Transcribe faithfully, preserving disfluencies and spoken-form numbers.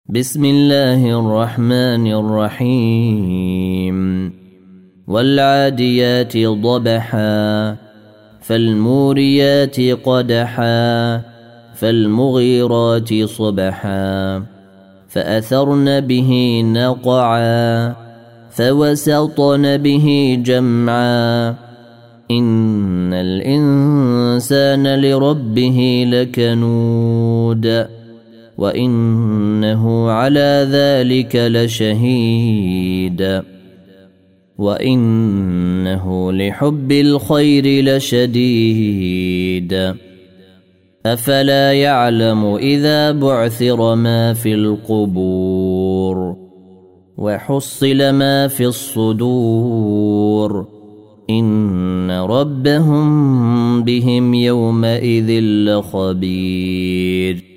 بسم الله الرحمن الرحيم والعاديات ضبحا فالموريات قدحا فالمغيرات صبحا فأثرن به نقعا فوسطن به جمعا إن الإنسان لربه لكنود وإنه على ذلك لشهيد وإنه لحب الخير لشديد أفلا يعلم إذا بعثر ما في القبور وحصل ما في الصدور إن ربهم بهم يومئذ لخبير.